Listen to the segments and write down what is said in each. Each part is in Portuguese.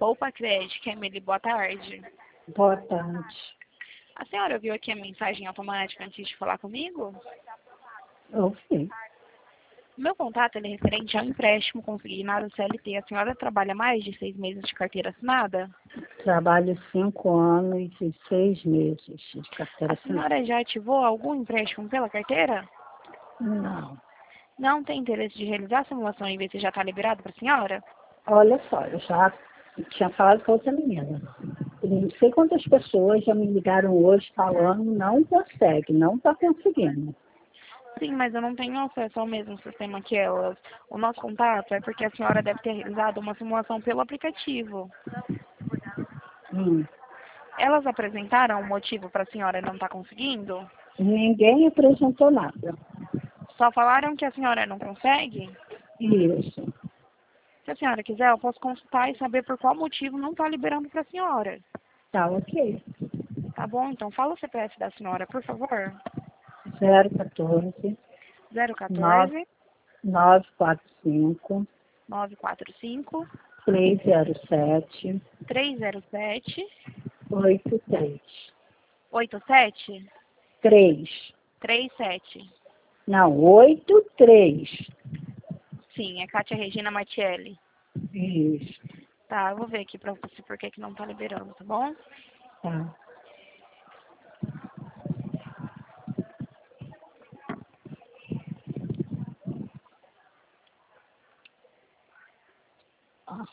Poupa Crédito, Emily, boa tarde. Boa tarde. A senhora viu aqui a mensagem automática antes de falar comigo? Eu vi. O meu contato ele é referente ao empréstimo consignado CLT. A senhora trabalha mais de 6 meses de carteira assinada? Trabalho 5 anos e 6 meses de carteira A assinada. senhora já ativou algum empréstimo pela carteira? Não. Não tem interesse de realizar a simulação e ver se já está liberado para a senhora? Olha só, eu já tinha falado com outra menina. Não sei quantas pessoas já me ligaram hoje falando não consegue, não está conseguindo. Sim, mas eu não tenho acesso ao mesmo sistema que elas. O nosso contato é porque a senhora deve ter realizado uma simulação pelo aplicativo. Hum. Elas apresentaram o motivo para a senhora não estar conseguindo? Ninguém apresentou nada. Só falaram que a senhora não consegue? Isso. Se a senhora quiser, eu posso consultar e saber por qual motivo não está liberando para a senhora. Tá ok. Tá bom? Então fala o CPF da senhora, por favor. 014 014 945 945 307 307 83. 87 3. 37. Não, 83. Sim, é Kátia Regina Matielli. Isso. Tá, eu vou ver aqui pra você por que não tá liberando, tá bom? Tá. Ah,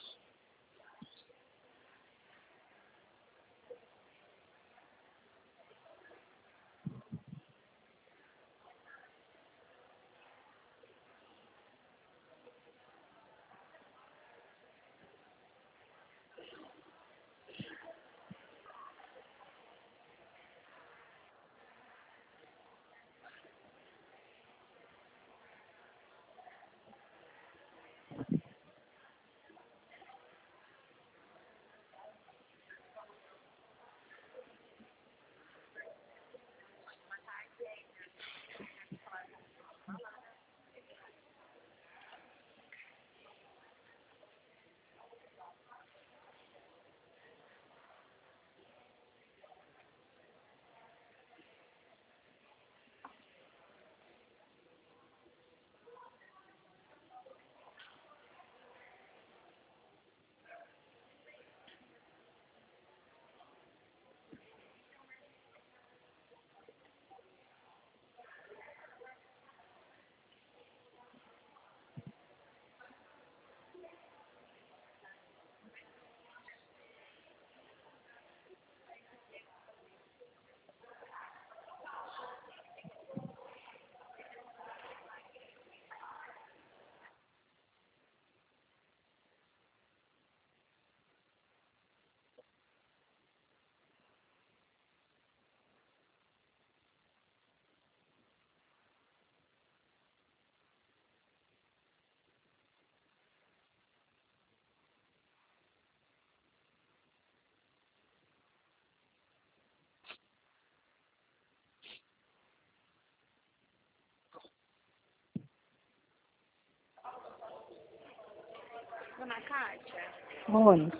Dona Kátia, oi.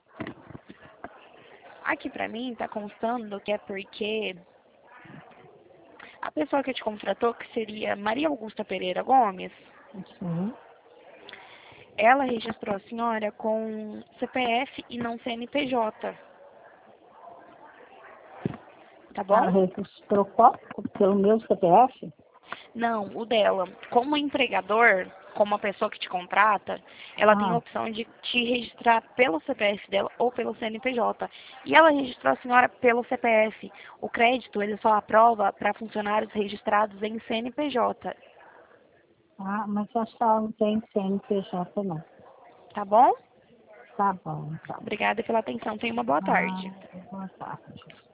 aqui pra mim tá constando que é porque a pessoa que te contratou, que seria Maria Augusta Pereira Gomes, Sim. ela registrou a senhora com CPF e não CNPJ, tá Ela bom? registrou qual? Pelo meu CPF? Não, o dela. Como empregador, como a pessoa que te contrata, ela tem a Ah, opção de te registrar pelo CPF dela ou pelo CNPJ. E ela registrou a senhora pelo CPF. O crédito, ele só aprova para funcionários registrados em CNPJ. mas acho que ela não tem CNPJ, não. Tá bom? Tá bom, então. Obrigada pela atenção. Tenha uma boa tarde. Boa tarde.